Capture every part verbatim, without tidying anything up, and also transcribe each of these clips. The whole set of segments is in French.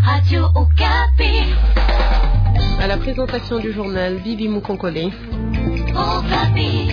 Radio Okapi. À la présentation du journal, Bibi Moukonkole. Okapi.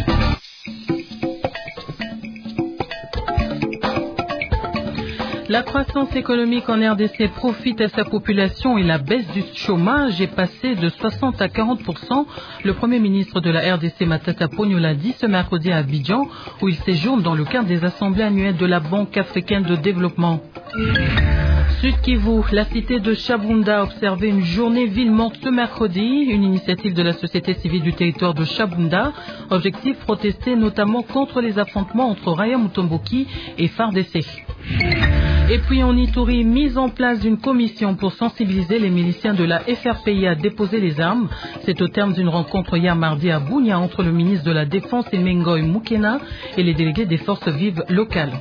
La croissance économique en R D C profite à sa population et la baisse du chômage est passée de soixante à quarante pour cent. Le Premier ministre de la R D C, Matata Ponyo, l'a dit ce mercredi à Abidjan, où il séjourne dans le cadre des assemblées annuelles de la Banque africaine de développement. Sud Kivu, la cité de Chabunda a observé une journée ville morte ce mercredi, une initiative de la société civile du territoire de Chabunda. Objectif, protester notamment contre les affrontements entre Raya Mutomboki et F A R D C. Et puis en Ituri, mise en place d'une commission pour sensibiliser les miliciens de la F R P I à déposer les armes. C'est au terme d'une rencontre hier mardi à Bunia entre le ministre de la Défense Emengoy Mukena et les délégués des forces vives locales.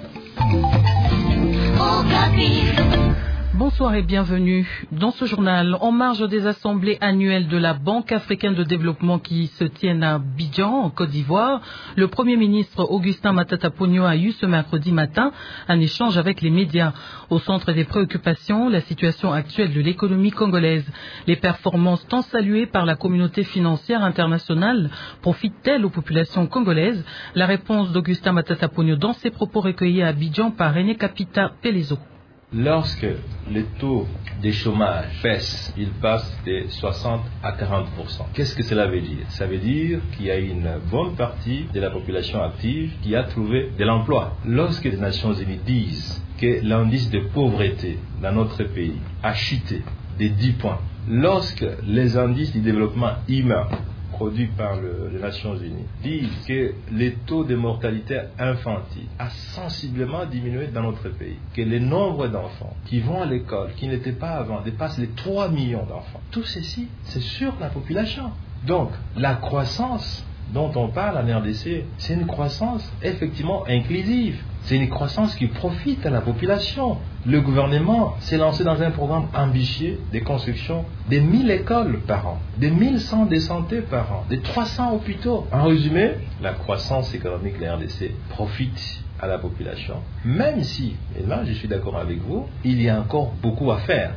Bonsoir et bienvenue dans ce journal. En marge des assemblées annuelles de la Banque africaine de développement qui se tiennent à Abidjan, en Côte d'Ivoire, le Premier ministre Augustin Matata Ponyo a eu ce mercredi matin un échange avec les médias. Au centre des préoccupations, la situation actuelle de l'économie congolaise. Les performances tant saluées par la communauté financière internationale profitent-elles aux populations congolaises? La réponse d'Augustin Matata Ponyo dans ses propos recueillis à Abidjan par René Kapita Pelezo. Lorsque le taux de chômage baisse, il passe de soixante à quarante pour cent. Qu'est-ce que cela veut dire? Ça veut dire qu'il y a une bonne partie de la population active qui a trouvé de l'emploi. Lorsque les Nations Unies disent que l'indice de pauvreté dans notre pays a chuté de dix points, lorsque les indices du développement humain produits par le, les Nations Unies disent que le taux de mortalité infantile a sensiblement diminué dans notre pays, que le nombre d'enfants qui vont à l'école, qui n'étaient pas avant, dépasse les trois millions d'enfants. Tout ceci, c'est sur la population. Donc, la croissance dont on parle en R D C, c'est une croissance effectivement inclusive. C'est une croissance qui profite à la population. Le gouvernement s'est lancé dans un programme ambitieux de construction de mille écoles par an, de mille centres de santé par an, de trois cents hôpitaux. En résumé, la croissance économique de la R D C profite à la population. Même si, et là je suis d'accord avec vous, il y a encore beaucoup à faire.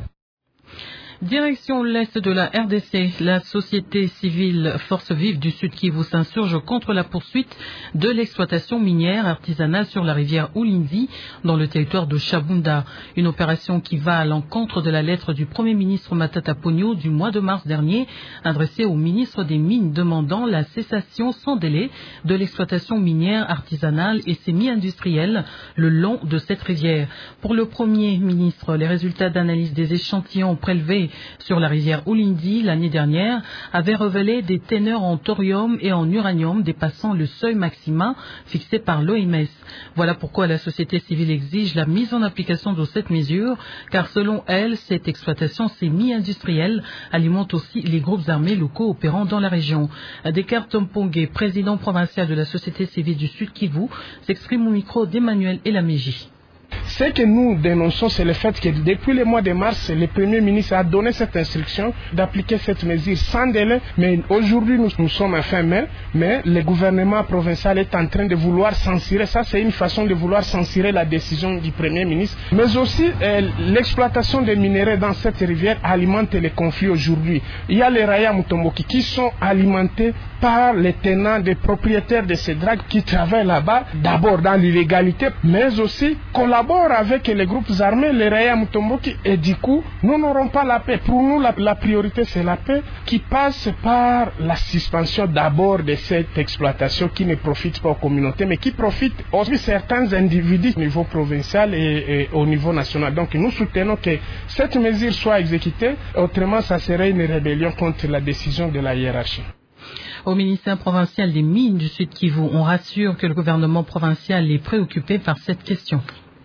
Direction l'est de la R D C, la société civile Force Vive du Sud Kivu s'insurge contre la poursuite de l'exploitation minière artisanale sur la rivière Ulindi dans le territoire de Chabunda. Une opération qui va à l'encontre de la lettre du Premier ministre Matata Ponyo du mois de mars dernier, adressée au ministre des Mines demandant la cessation sans délai de l'exploitation minière artisanale et semi-industrielle le long de cette rivière. Pour le Premier ministre, les résultats d'analyse des échantillons prélevés sur la rivière Ulindi l'année dernière avait révélé des teneurs en thorium et en uranium dépassant le seuil maximum fixé par l'O M S. Voilà pourquoi la société civile exige la mise en application de cette mesure, car selon elle, cette exploitation semi-industrielle alimente aussi les groupes armés locaux opérant dans la région. Descartes Tompongue, président provincial de la société civile du Sud Kivu, s'exprime au micro d'Emmanuel Elameji. Ce que nous dénonçons, c'est le fait que depuis le mois de mars, le Premier ministre a donné cette instruction d'appliquer cette mesure sans délai. Mais aujourd'hui, nous, nous sommes à fin mai, mais le gouvernement provincial est en train de vouloir censurer. Ça, c'est une façon de vouloir censurer la décision du Premier ministre. Mais aussi, euh, l'exploitation des minerais dans cette rivière alimente les conflits aujourd'hui. Il y a les Raya Mutomboki qui sont alimentés par les tenants des propriétaires de ces dragues qui travaillent là-bas, d'abord dans l'illégalité, mais aussi collaborent avec les groupes armés, les Raya Mutomboki, et du coup, nous n'aurons pas la paix. Pour nous, la, la priorité, c'est la paix qui passe par la suspension d'abord de cette exploitation qui ne profite pas aux communautés, mais qui profite aussi certains individus au niveau provincial et, et au niveau national. Donc, nous soutenons que cette mesure soit exécutée, autrement, ça serait une rébellion contre la décision de la hiérarchie. Au ministère provincial des Mines du Sud Kivu, on rassure que le gouvernement provincial est préoccupé par cette question.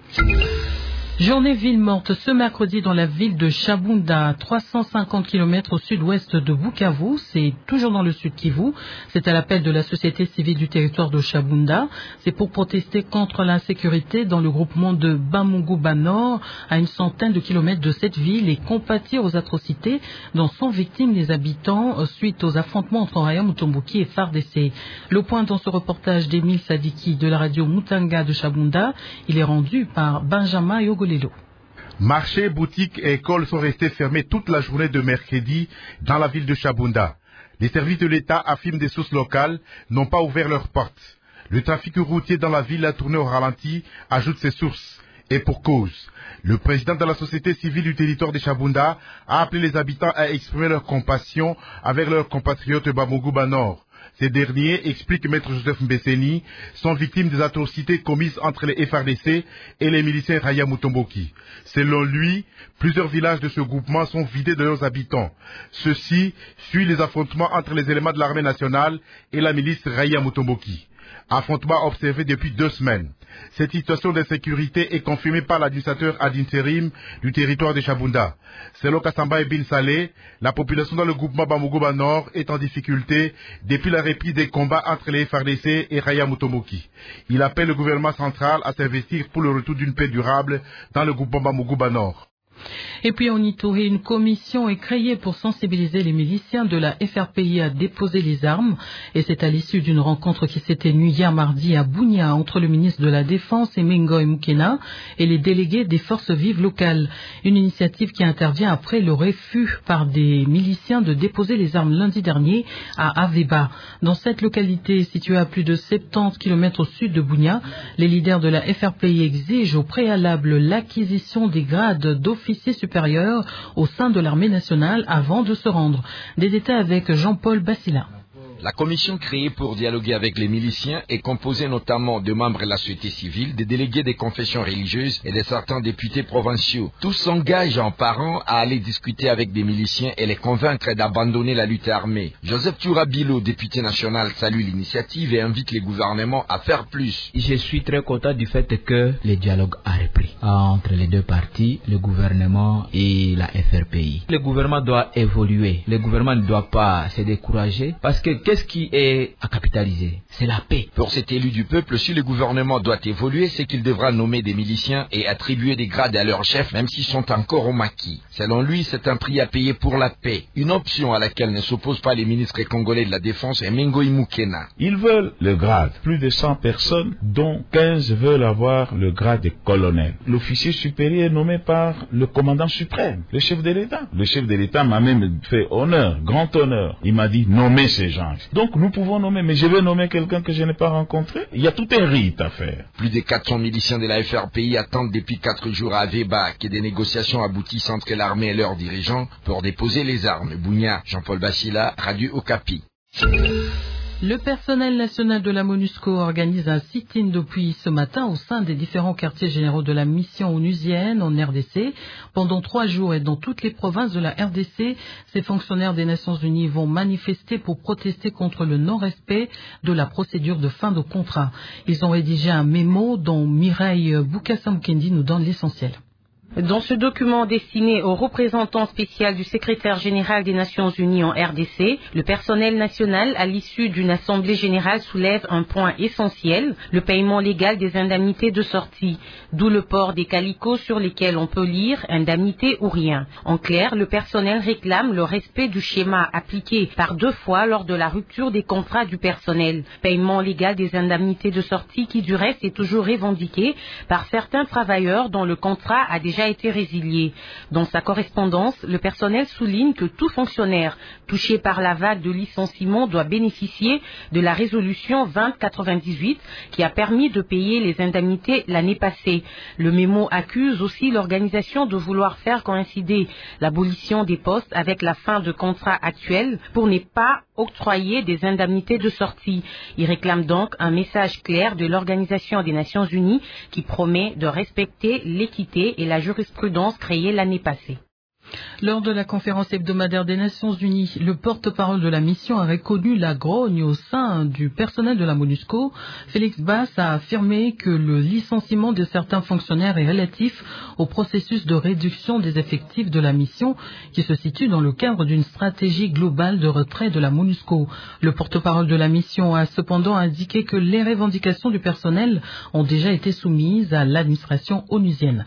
Journée ville morte ce mercredi dans la ville de Chabunda, trois cent cinquante kilomètres au sud-ouest de Bukavu. C'est toujours dans le sud Kivu. C'est à l'appel de la société civile du territoire de Chabunda. C'est pour protester contre l'insécurité dans le groupement de Bamunguba Nord, à une centaine de kilomètres de cette ville, et compatir aux atrocités dont sont victimes les habitants suite aux affrontements entre Raya Mutomboki et F A R D C. Le point dans ce reportage d'Emile Sadiki de la radio Mutanga de Chabunda. Il est rendu par Benjamin Yogolelo. Marchés, boutiques et écoles sont restés fermés toute la journée de mercredi dans la ville de Chabunda. Les services de l'État, affirment des sources locales, n'ont pas ouvert leurs portes. Le trafic routier dans la ville a tourné au ralenti, ajoutent ces sources. Et pour cause. Le président de la société civile du territoire de Chabunda a appelé les habitants à exprimer leur compassion avec leurs compatriotes Bamouguba Nord. Ces derniers, explique Maître Joseph Mbesseni, sont victimes des atrocités commises entre les F R D C et les miliciens Raya Mutomboki. Selon lui, plusieurs villages de ce groupement sont vidés de leurs habitants. Ceci suit les affrontements entre les éléments de l'armée nationale et la milice Raya Mutomboki. Affrontement observé depuis deux semaines. Cette situation d'insécurité est confirmée par l'administrateur ad interim du territoire de Chabunda. Selon Kassamba et Bin Saleh, la population dans le groupement Bamouguba Nord est en difficulté depuis la reprise des combats entre les F R D C et Raya Mutomboki. Il appelle le gouvernement central à s'investir pour le retour d'une paix durable dans le groupement Bamouguba Nord. Et puis en Ituri, une commission est créée pour sensibiliser les miliciens de la F R P I à déposer les armes. Et c'est à l'issue d'une rencontre qui s'est tenue hier mardi à Bunia entre le ministre de la Défense, Emengo Mukena, et les délégués des forces vives locales. Une initiative qui intervient après le refus par des miliciens de déposer les armes lundi dernier à Aveba. Dans cette localité située à plus de soixante-dix kilomètres au sud de Bunia, les leaders de la F R P I exigent au préalable l'acquisition des grades d'officiers supérieurs au sein de l'armée nationale avant de se rendre. Des détails avec Jean-Paul Bassila. La commission créée pour dialoguer avec les miliciens est composée notamment de membres de la société civile, des délégués des confessions religieuses et de certains députés provinciaux. Tous s'engagent en parlant à aller discuter avec des miliciens et les convaincre d'abandonner la lutte armée. Joseph Tourabilo, député national, salue l'initiative et invite les gouvernements à faire plus. Je suis très content du fait que le dialogue a repris entre les deux parties, le gouvernement et la F R P I. Le gouvernement doit évoluer. Le gouvernement ne doit pas se décourager parce que qu'est-ce qui est à capitaliser? C'est la paix. Pour cet élu du peuple, si le gouvernement doit évoluer, c'est qu'il devra nommer des miliciens et attribuer des grades à leurs chefs, même s'ils sont encore au maquis. Selon lui, c'est un prix à payer pour la paix. Une option à laquelle ne s'opposent pas les ministres congolais de la Défense et Mengo Mukena. Ils veulent le grade. Plus de cent personnes, dont quinze veulent avoir le grade de colonel. L'officier supérieur est nommé par le commandant suprême, le chef de l'État. Le chef de l'État m'a même fait honneur, grand honneur. Il m'a dit nommer ces gens. Donc nous pouvons nommer, mais je vais nommer quelqu'un que je n'ai pas rencontré. Il y a tout un rite à faire. Plus de quatre cents miliciens de la F R P I attendent depuis quatre jours à Aveba que des négociations aboutissent entre l'armée et leurs dirigeants pour déposer les armes. Bunia, Jean-Paul Bassila, Radio Okapi. Le personnel national de la MONUSCO organise un sit-in depuis ce matin au sein des différents quartiers généraux de la mission onusienne en R D C. Pendant trois jours et dans toutes les provinces de la R D C, ces fonctionnaires des Nations Unies vont manifester pour protester contre le non-respect de la procédure de fin de contrat. Ils ont rédigé un mémo dont Mireille Boukassa-Mukendi nous donne l'essentiel. Dans ce document destiné au représentant spécial du secrétaire général des Nations Unies en R D C, le personnel national, à l'issue d'une assemblée générale, soulève un point essentiel, le paiement légal des indemnités de sortie, d'où le port des calicots sur lesquels on peut lire « indemnité ou rien ». En clair, le personnel réclame le respect du schéma appliqué par deux fois lors de la rupture des contrats du personnel. Paiement légal des indemnités de sortie qui, du reste, est toujours revendiqué par certains travailleurs dont le contrat a déjà été résilié. Dans sa correspondance, le personnel souligne que tout fonctionnaire touché par la vague de licenciement doit bénéficier de la résolution vingt quatre-vingt-dix-huit qui a permis de payer les indemnités l'année passée. Le mémo accuse aussi l'organisation de vouloir faire coïncider l'abolition des postes avec la fin de contrat actuel pour ne pas octroyer des indemnités de sortie. Il réclame donc un message clair de l'Organisation des Nations Unies qui promet de respecter l'équité et la jurisprudence créée l'année passée. Lors de la conférence hebdomadaire des Nations Unies, le porte-parole de la mission a reconnu la grogne au sein du personnel de la MONUSCO. Félix Bass a affirmé que le licenciement de certains fonctionnaires est relatif au processus de réduction des effectifs de la mission qui se situe dans le cadre d'une stratégie globale de retrait de la MONUSCO. Le porte-parole de la mission a cependant indiqué que les revendications du personnel ont déjà été soumises à l'administration onusienne.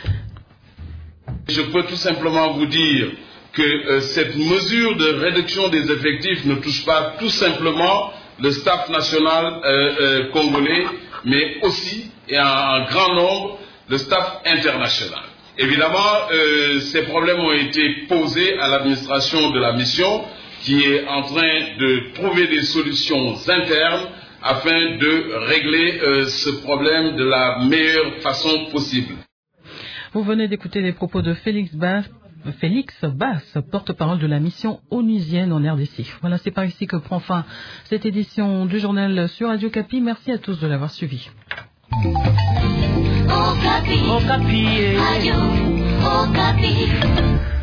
Je peux tout simplement vous dire que euh, cette mesure de réduction des effectifs ne touche pas tout simplement le staff national euh, euh, congolais, mais aussi, et en, en grand nombre, le staff international. Évidemment, euh, ces problèmes ont été posés à l'administration de la mission qui est en train de trouver des solutions internes afin de régler euh, ce problème de la meilleure façon possible. Vous venez d'écouter les propos de Félix Bass, Félix Bass, porte-parole de la mission onusienne en R D C. Voilà, c'est par ici que prend fin cette édition du journal sur Radio Okapi. Merci à tous de l'avoir suivi. Okapi. Okapi. Radio Okapi.